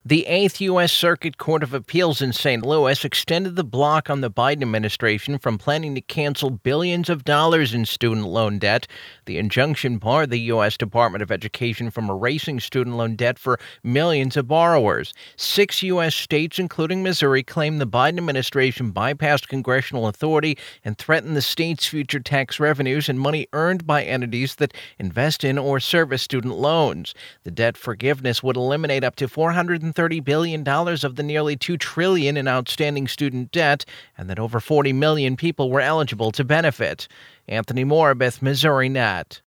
The Eighth U.S. Circuit Court of Appeals in St. Louis extended the block on the Biden administration from planning to cancel billions of dollars in student loan debt. The injunction barred the U.S. Department of Education from erasing student loan debt for millions of borrowers. 6 U.S. states, including Missouri, claim the Biden administration bypassed congressional authority and threatened the state's future tax revenues and money earned by entities that invest in or service student loans. The debt forgiveness would eliminate up to $430 billion of the nearly $2 trillion in outstanding student debt, and that over 40 million people were eligible to benefit. Anthony Morabith, Missouri Net.